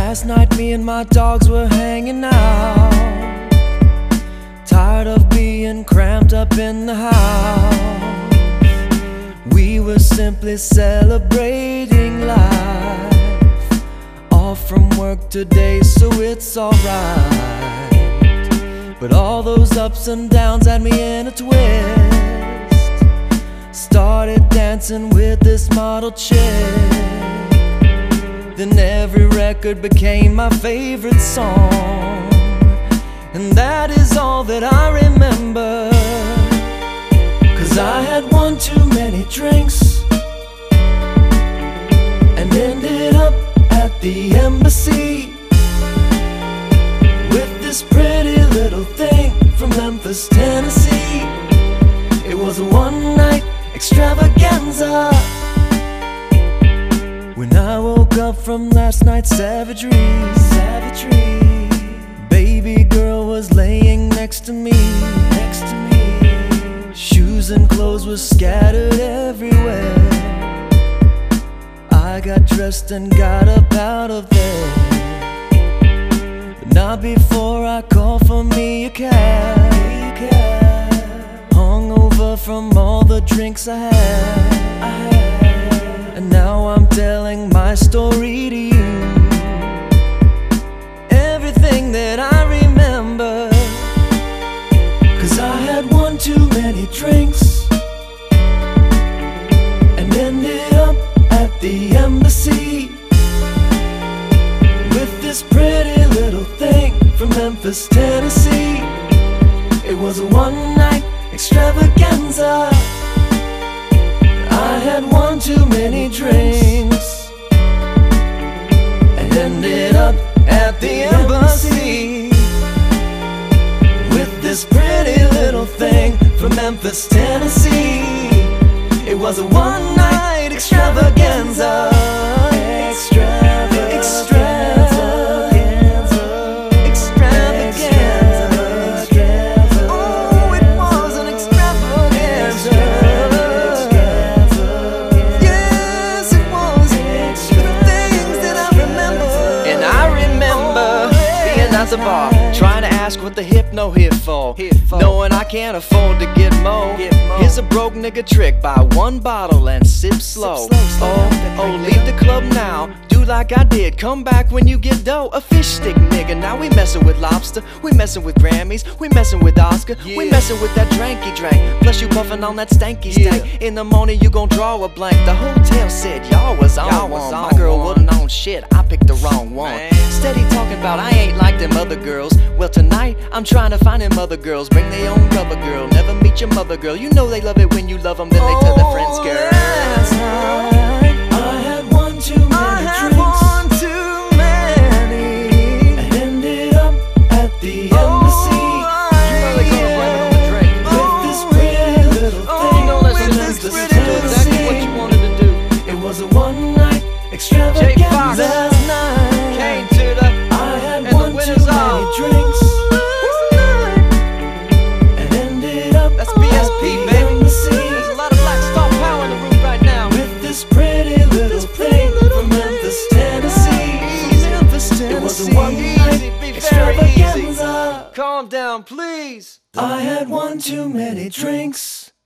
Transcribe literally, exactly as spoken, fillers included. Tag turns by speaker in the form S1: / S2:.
S1: Last night me and my dogs were hanging out, tired of being cramped up in the house. We were simply celebrating life, off from work today, so it's alright. But all those ups and downs had me in a twist. Started dancing with this model chick, then every record became my favorite song. And that is all that I remember, 'cause I had one too many drinks and ended up at the embassy with this pretty little thing from Memphis, Tennessee. It was a one-night extravaganza. When I woke up from last night's savagery, savagery, baby girl was laying next to me, next to me. Shoes and clothes were scattered everywhere. I got dressed and got up out of there, but not before I called for me a cab. Hungover from all the drinks I had, I had. And now I'm telling my story to you, everything that I remember. 'Cause I had one too many drinks and ended up at the embassy with this pretty little thing from Memphis, Tennessee. It was a one-night extravaganza. I had one too many drinks and ended up at the embassy with this pretty little thing from Memphis, Tennessee. It was a one-night extravaganza. Extravaganza, extravaganza, extravaganza. Oh, it was an extravaganza. Yes, it was. The things that I remember.
S2: And I remember being at the bar, trying to ask what the hypno here for, knowing I can't afford to get more. Here's a broke nigga trick: buy one bottle and sip slow. Oh, oh, leave the club now, do like I did, come back when you get dough. A fish stick nigga, now we messing with lobster, we messing with Grammys, we messing with Oscar, we messing with that dranky drank. Plus you puffing on that stanky stank. In the morning you gon' draw a blank. The hotel said y'all was on one. My girl wasn't on shit, I picked the wrong one. Steady talking about I ain't like them other girls. Well tonight I'm trying to find them other girls. Bring their own rubber girl, never meet your mother girl. You know they love it when you love them, then they tell their friends, girl.
S1: Last night I had one too many drinks, one too many, and ended up at the embassy.
S2: You really gonna blame it on the drink?
S1: With this pretty little thing.
S2: You know that's exactly what you wanted to do.
S1: It was a one-night extravaganza. Last night
S2: Came to the
S1: I had
S2: and
S1: one
S2: the
S1: too
S2: winners
S1: many
S2: are
S1: drinks and ended up
S2: That's B S P,
S1: at the
S2: baby.
S1: embassy
S2: There's a lot of black star power in the room right now.
S1: with this pretty little thing from Memphis, Tennessee.
S2: Memphis,
S1: It was a
S2: Tennessee.
S1: one-night
S2: Easy, be very easy.
S1: extravaganza.
S2: Calm down, please.
S1: I had one too many drinks